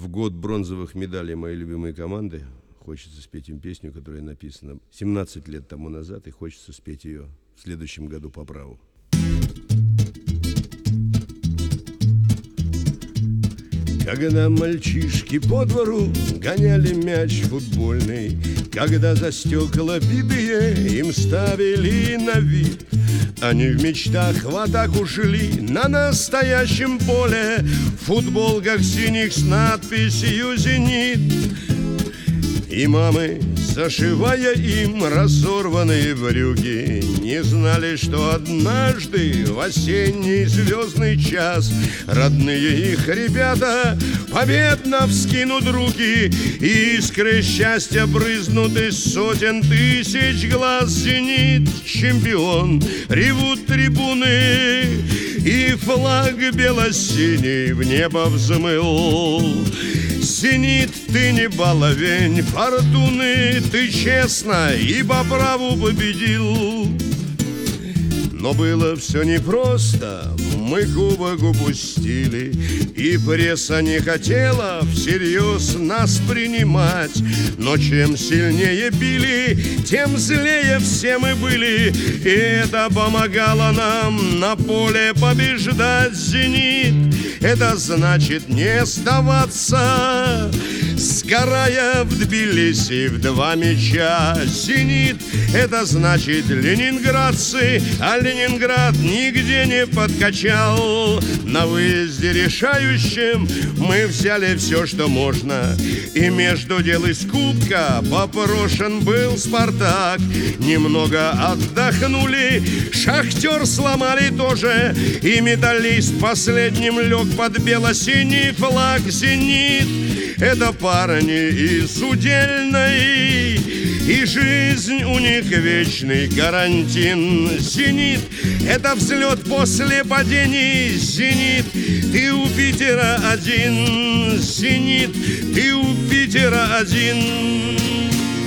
год бронзовых медалей моей любимой команды хочется спеть им песню, которая написана 17 лет тому назад, и хочется спеть ее в следующем году по праву. Когда мальчишки по двору гоняли мяч футбольный, когда за стекла битые им ставили на вид, они в мечтах в атаку шли на настоящем поле, в футболках синих с надписью «Зенит». И мамы, зашивая им разорванные брюки, не знали, что однажды в осенний звездный час родные их ребята победно вскинут руки, и искры счастья брызнут из сотен тысяч глаз. «Зенит, чемпион!» ревут трибуны, и флаг бело-синий в небо взмыл. «Зенит, ты не баловень фортуны, ты честно и по праву победил». Но было все непросто, мы кубок упустили, и пресса не хотела всерьез нас принимать. Но чем сильнее били, тем злее все мы были, и это помогало нам на поле побеждать. «Зенит» — это значит не сдаваться, сгорая в Тбилиси в 2 мяча. «Зенит» — это значит ленинградцы, а Ленинград нигде не подкачал. На выезде решающем мы взяли все, что можно, и между дел из кубка попрошен был «Спартак». Немного отдохнули, «Шахтер» сломали тоже, и «Металлист» последним лег под бело-синий флаг. «Зенит» — это парни из Удельной, и жизнь у них вечный карантин. «Зенит» — это взлет после падений. «Зенит», ты у Питера один. «Зенит», ты у Питера один.